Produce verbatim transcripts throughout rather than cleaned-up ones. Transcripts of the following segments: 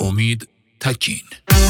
امید تکین.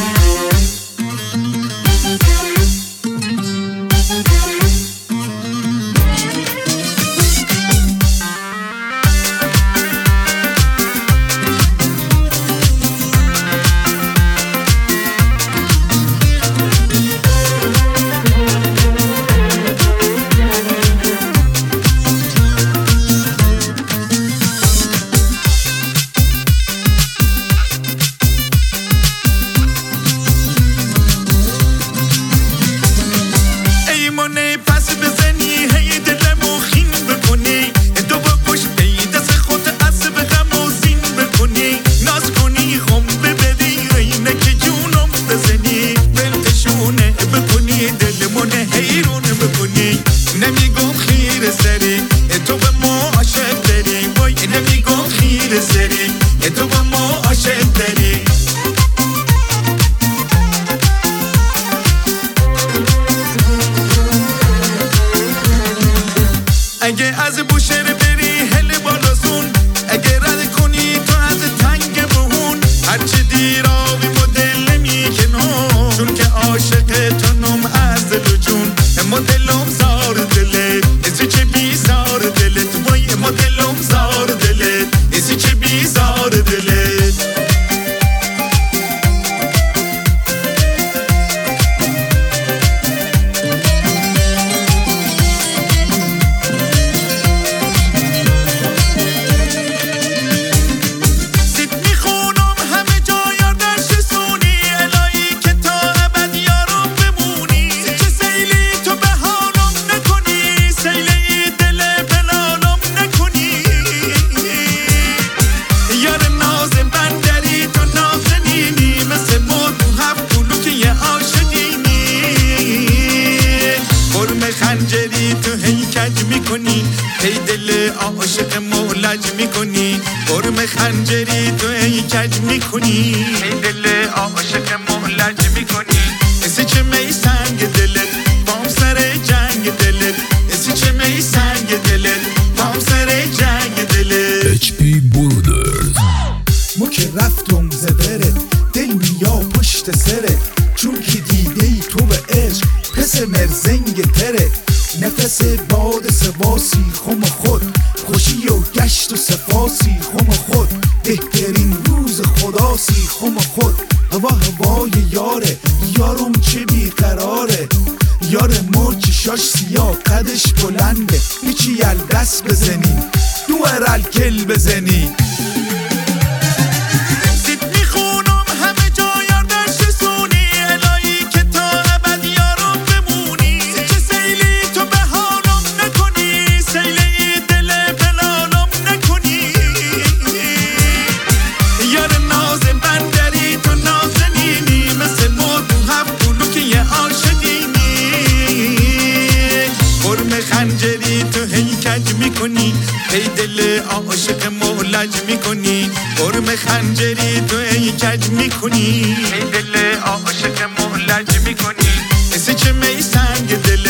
اگه از بوشهر بری هل بالازون، اگه رد کنی تو از تنگ بهون، هرچی دیر آبی مدل میکنم، چون که عاشق تنم از دل و جون. اما دلم زار دلت ازی چه بیزار دلت، وای اما دلم زار دلت ازی چه بیزار دلت. خنجری تو هی کج میکنی، هی دل عاشق مولج میکنی. قرم خنجری تو هی کج میکنی، هی دل عاشق مولج میکنی. اسی چه می سنگ دلت بام سر جنگ دلت، اسی چه می سنگ دلت بام سر جنگ دلت. اچ پی بوردرز مو که رفتم زبره دل میا پشت سره، چون که دیده ای تو به عشق پس مرزنگ تره. نفس باد سواسی خم خود، خوشی و گشت و سفاسی خم خود. بهترین روز خداسی خم خود. هوا هوای یاره یارم چه بیقراره، یار مرچ شاش سیاه قدش بلنده. هیچی یل دست بزنی دور الکل بزنی. خنجری تو هی کج میکنی، هی دل عاشق مولج میکنی. قرم خنجری تو هی کج میکنی، هی دل عاشق مولج میکنی. اسی چه می سنگ دل